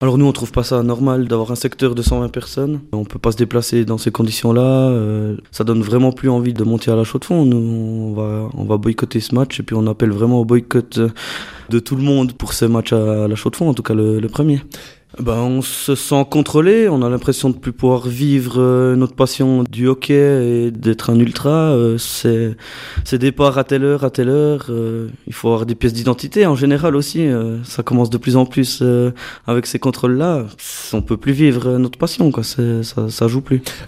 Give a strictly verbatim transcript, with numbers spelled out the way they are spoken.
Alors nous, on trouve pas ça normal d'avoir un secteur de cent vingt personnes. On peut pas se déplacer dans ces conditions-là. Euh, ça donne vraiment plus envie de monter à la Chaux-de-Fonds. Nous, on va, on va boycotter ce match et puis on appelle vraiment au boycott de tout le monde pour ce match à la Chaux-de-Fonds, en tout cas le, le premier. Ben, on se sent contrôlé, on a l'impression de plus pouvoir vivre euh, notre passion du hockey et d'être un ultra. Euh, c'est, c'est départ à telle heure, à telle heure. Euh, il faut avoir des pièces d'identité en général aussi. Euh, ça commence de plus en plus euh, avec ces contrôles-là. On peut plus vivre notre passion, quoi. C'est, ça, ça joue plus.